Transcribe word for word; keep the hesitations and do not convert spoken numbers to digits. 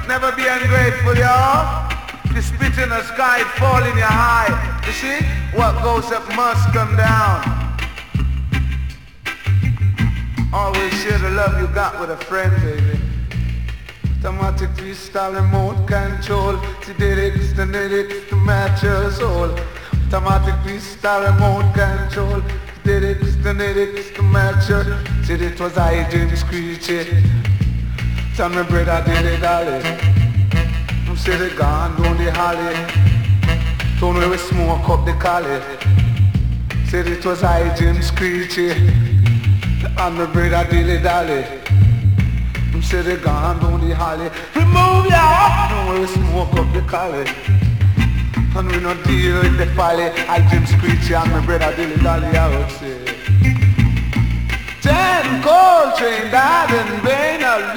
Never be ungrateful, y'all. You spit in the sky, it fall in your eye. You see? What goes up must come down. Always share the love you got with a friend, baby. Automatic freestyle remote control. See the lyrics, the lyrics to match your soul. Automatic freestyle remote control. See the lyrics, the lyrics to match your. See it was I, Jim Screechy. Tell me brother, did it, darling. I'm say they gone down the alley. Told me we smoke up the collie. Said it was I, Jim Screechy. And my brother, dilly dally. I'm say they gone down the alley. Remove ya! Told me we smoke up the collie. And we no deal with the folly. I, Jim Screechy, and my brother, dilly dally, I would say. Ten Coltrane died in vain.